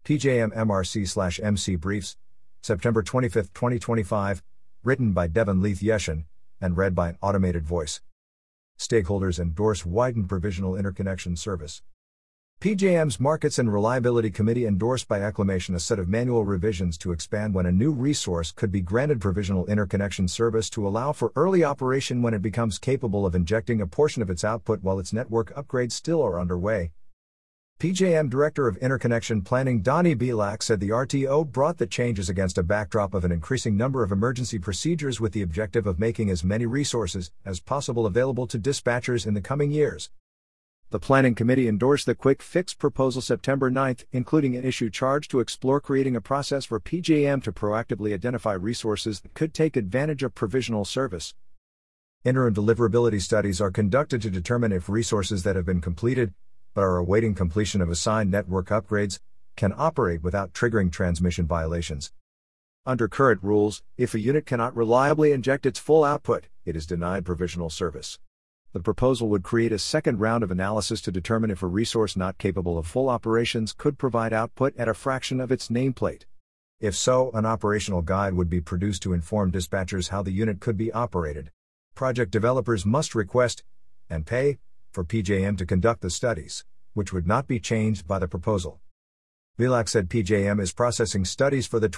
PJM MRC/MC Briefs, September 25, 2025, written by Devin Leith Yeshin, and read by an automated voice. Stakeholders endorse widened provisional interconnection service. PJM's Markets and Reliability Committee endorsed by acclamation a set of manual revisions to expand when a new resource could be granted provisional interconnection service to allow for early operation when it becomes capable of injecting a portion of its output while its network upgrades still are underway. PJM Director of Interconnection Planning Donnie Bielak said the RTO brought the changes against a backdrop of an increasing number of emergency procedures with the objective of making as many resources as possible available to dispatchers in the coming years. The Planning Committee endorsed the Quick Fix proposal September 9, including an issue charge to explore creating a process for PJM to proactively identify resources that could take advantage of provisional service. Interim deliverability studies are conducted to determine if resources that have been completed, but are awaiting completion of assigned network upgrades, can operate without triggering transmission violations. Under current rules, if a unit cannot reliably inject its full output, it is denied provisional service. The proposal would create a second round of analysis to determine if a resource not capable of full operations could provide output at a fraction of its nameplate. If so, an operational guide would be produced to inform dispatchers how the unit could be operated. Project developers must request, and pay, for PJM to conduct the studies, which would not be changed by the proposal. Bielak said PJM is processing studies for the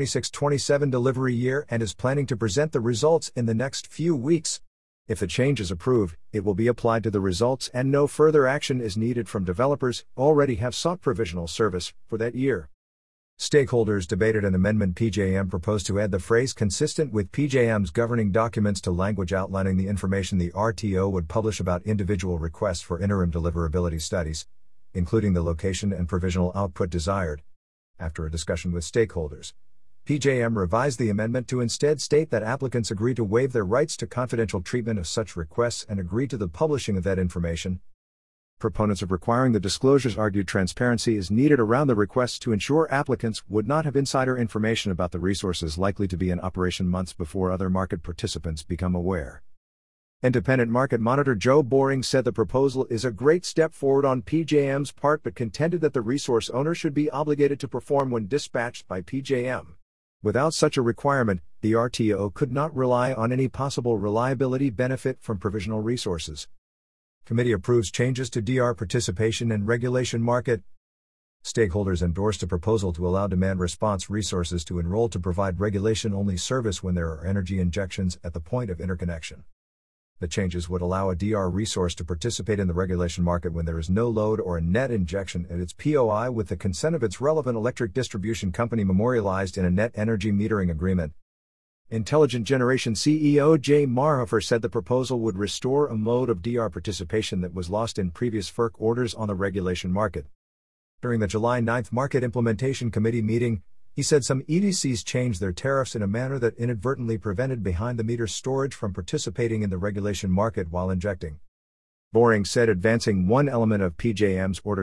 2026-27 delivery year and is planning to present the results in the next few weeks. If the change is approved, it will be applied to the results and no further action is needed from developers who already have sought provisional service for that year. Stakeholders debated an amendment PJM proposed to add the phrase consistent with PJM's governing documents to language outlining the information the RTO would publish about individual requests for interim deliverability studies, including the location and provisional output desired. After a discussion with stakeholders, PJM revised the amendment to instead state that applicants agree to waive their rights to confidential treatment of such requests and agree to the publishing of that information. Proponents of requiring the disclosures argued transparency is needed around the requests to ensure applicants would not have insider information about the resources likely to be in operation months before other market participants become aware. Independent market monitor Joe Boring said the proposal is a great step forward on PJM's part but contended that the resource owner should be obligated to perform when dispatched by PJM. Without such a requirement, the RTO could not rely on any possible reliability benefit from provisional resources. Committee approves changes to DR participation and regulation market. Stakeholders endorsed a proposal to allow demand response resources to enroll to provide regulation-only service when there are energy injections at the point of interconnection. The changes would allow a DR resource to participate in the regulation market when there is no load or a net injection at its POI with the consent of its relevant electric distribution company memorialized in a net energy metering agreement. Intelligent Generation CEO Jay Marhofer said the proposal would restore a mode of DR participation that was lost in previous FERC orders on the regulation market. During the July 9 Market Implementation Committee meeting, he said some EDCs changed their tariffs in a manner that inadvertently prevented behind-the-meter storage from participating in the regulation market while injecting. Boring said advancing one element of PJM's Order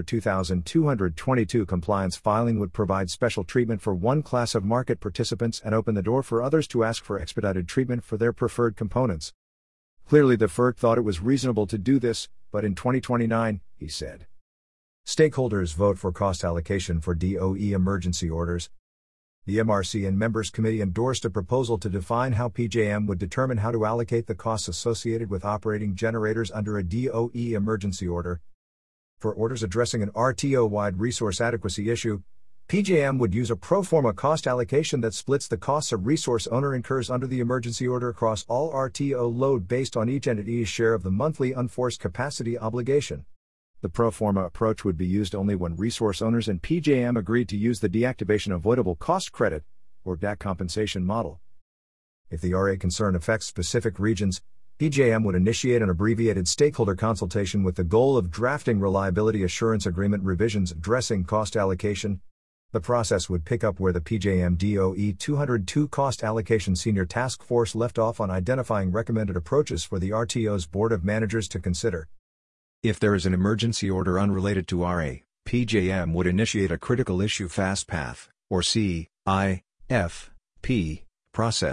2222 compliance filing would provide special treatment for one class of market participants and open the door for others to ask for expedited treatment for their preferred components. Clearly the FERC thought it was reasonable to do this, but in 2029, he said. Stakeholders vote for cost allocation for DOE emergency orders. The MRC and Members Committee endorsed a proposal to define how PJM would determine how to allocate the costs associated with operating generators under a DOE emergency order. For orders addressing an RTO-wide resource adequacy issue, PJM would use a pro forma cost allocation that splits the costs a resource owner incurs under the emergency order across all RTO load based on each entity's share of the monthly unforced capacity obligation. The pro forma approach would be used only when resource owners and PJM agreed to use the Deactivation Avoidable Cost Credit, or DAC compensation model. If the RA concern affects specific regions, PJM would initiate an abbreviated stakeholder consultation with the goal of drafting reliability assurance agreement revisions addressing cost allocation. The process would pick up where the PJM DOE 202 Cost Allocation Senior Task Force left off on identifying recommended approaches for the RTO's Board of Managers to consider. If there is an emergency order unrelated to RA, PJM would initiate a Critical Issue Fast Path, or CIFP, process,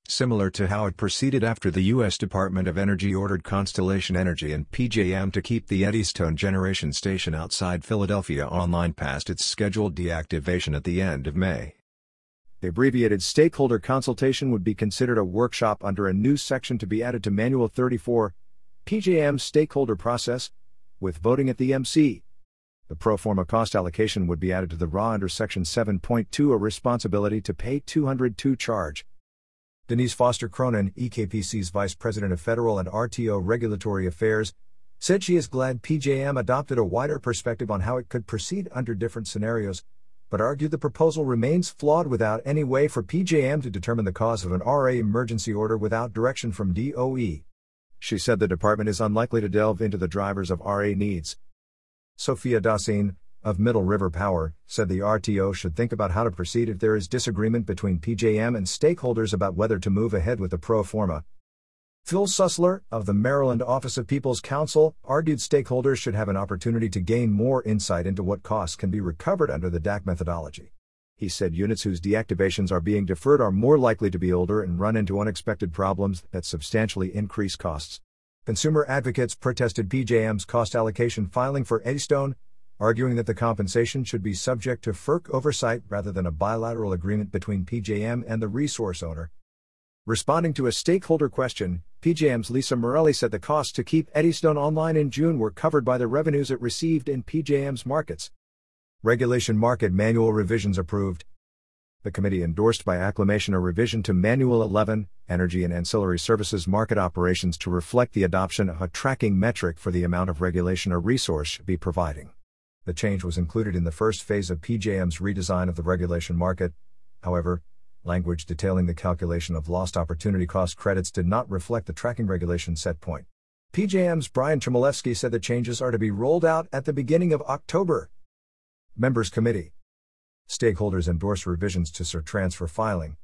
similar to how it proceeded after the U.S. Department of Energy ordered Constellation Energy and PJM to keep the Eddystone Generation Station outside Philadelphia online past its scheduled deactivation at the end of May. The abbreviated stakeholder consultation would be considered a workshop under a new section to be added to Manual 34, PJM's stakeholder process, with voting at the MC. The pro forma cost allocation would be added to the RA under Section 7.2, a responsibility to pay 202 charge. Denise Foster Cronin, EKPC's Vice President of Federal and RTO Regulatory Affairs, said she is glad PJM adopted a wider perspective on how it could proceed under different scenarios, but argued the proposal remains flawed without any way for PJM to determine the cause of an RA emergency order without direction from DOE. She said the department is unlikely to delve into the drivers of RA needs. Sophia Dassine, of Middle River Power, said the RTO should think about how to proceed if there is disagreement between PJM and stakeholders about whether to move ahead with the pro forma. Phil Sussler, of the Maryland Office of People's Counsel, argued stakeholders should have an opportunity to gain more insight into what costs can be recovered under the DAC methodology. He said units whose deactivations are being deferred are more likely to be older and run into unexpected problems that substantially increase costs. Consumer advocates protested PJM's cost allocation filing for Eddystone, arguing that the compensation should be subject to FERC oversight rather than a bilateral agreement between PJM and the resource owner. Responding to a stakeholder question, PJM's Lisa Morelli said the costs to keep Eddystone online in June were covered by the revenues it received in PJM's markets. Regulation Market Manual revisions approved. The committee endorsed by acclamation a revision to Manual 11, Energy and Ancillary Services Market Operations to reflect the adoption of a tracking metric for the amount of regulation a resource should be providing. The change was included in the first phase of PJM's redesign of the regulation market. However, language detailing the calculation of lost opportunity cost credits did not reflect the tracking regulation set point. PJM's Brian Chmielewski said the changes are to be rolled out at the beginning of October. Members Committee. Stakeholders endorse revisions to SER transfer filing.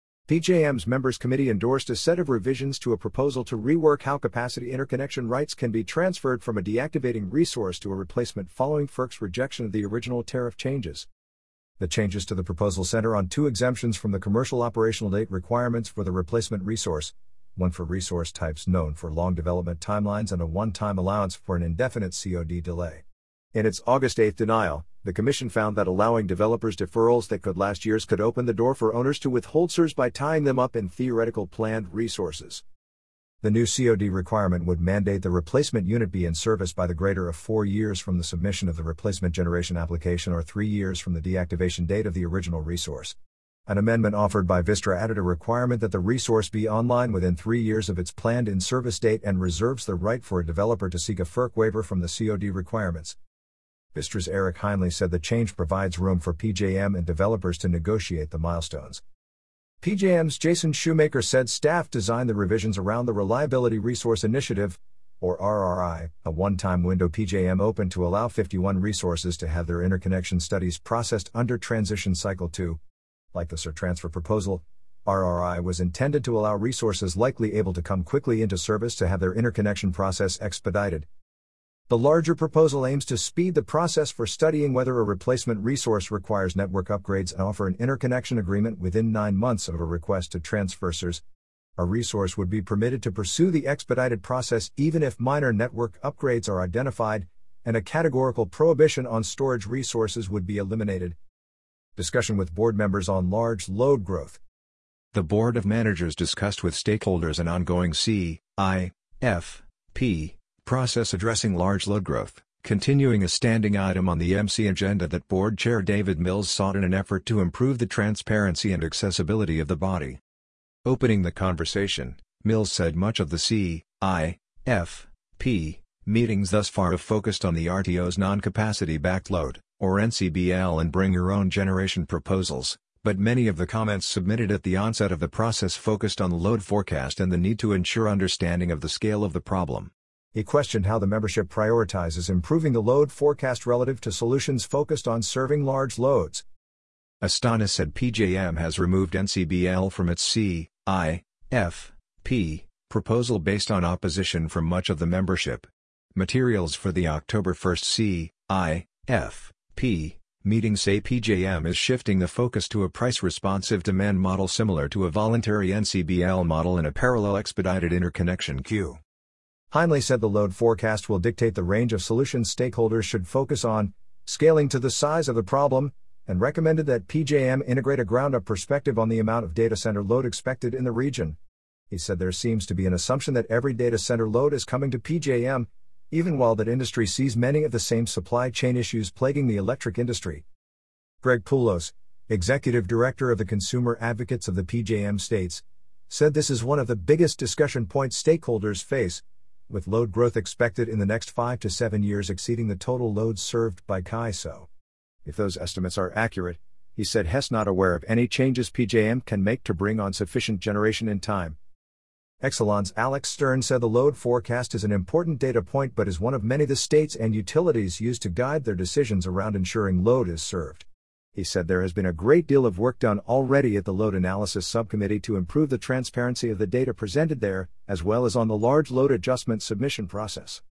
PJM's Members Committee endorsed a set of revisions to a proposal to rework how capacity interconnection rights can be transferred from a deactivating resource to a replacement following FERC's rejection of the original tariff changes. The changes to the proposal center on two exemptions from the commercial operational date requirements for the replacement resource, one for resource types known for long development timelines and a one-time allowance for an indefinite COD delay. In its August 8 denial, the Commission found that allowing developers deferrals that could last years could open the door for owners to withhold SERs by tying them up in theoretical planned resources. The new COD requirement would mandate the replacement unit be in service by the greater of 4 years from the submission of the replacement generation application or 3 years from the deactivation date of the original resource. An amendment offered by Vistra added a requirement that the resource be online within 3 years of its planned in-service date and reserves the right for a developer to seek a FERC waiver from the COD requirements. Vistra's Eric Heinley said the change provides room for PJM and developers to negotiate the milestones. PJM's Jason Shoemaker said staff designed the revisions around the Reliability Resource Initiative, or RRI, a one-time window PJM opened to allow 51 resources to have their interconnection studies processed under Transition Cycle 2. Like the SER transfer proposal, RRI was intended to allow resources likely able to come quickly into service to have their interconnection process expedited. The larger proposal aims to speed the process for studying whether a replacement resource requires network upgrades and offer an interconnection agreement within 9 months of a request to transfer SERs. A resource would be permitted to pursue the expedited process even if minor network upgrades are identified, and a categorical prohibition on storage resources would be eliminated. Discussion with board members on large load growth. The Board of Managers discussed with stakeholders an ongoing CIFP process addressing large load growth, continuing a standing item on the MC agenda that Board Chair David Mills sought in an effort to improve the transparency and accessibility of the body. Opening the conversation, Mills said much of the CIFP meetings thus far have focused on the RTO's non-capacity backed load, or NCBL, and bring your own generation proposals, but many of the comments submitted at the onset of the process focused on the load forecast and the need to ensure understanding of the scale of the problem. He questioned how the membership prioritizes improving the load forecast relative to solutions focused on serving large loads. Astana said PJM has removed NCBL from its CIFP proposal based on opposition from much of the membership. Materials for the October 1 CIFP Meetings say PJM is shifting the focus to a price-responsive demand model similar to a voluntary NCBL model in a parallel expedited interconnection queue. Heinle said the load forecast will dictate the range of solutions stakeholders should focus on, scaling to the size of the problem, and recommended that PJM integrate a ground-up perspective on the amount of data center load expected in the region. He said there seems to be an assumption that every data center load is coming to PJM, even while that industry sees many of the same supply chain issues plaguing the electric industry. Greg Poulos, executive director of the Consumer Advocates of the PJM states, said this is one of the biggest discussion points stakeholders face, with load growth expected in the next 5 to 7 years exceeding the total loads served by CAISO. If those estimates are accurate, he said Hess not aware of any changes PJM can make to bring on sufficient generation in time. Exelon's Alex Stern said the load forecast is an important data point but is one of many the states and utilities use to guide their decisions around ensuring load is served. He said there has been a great deal of work done already at the Load Analysis Subcommittee to improve the transparency of the data presented there, as well as on the large load adjustment submission process.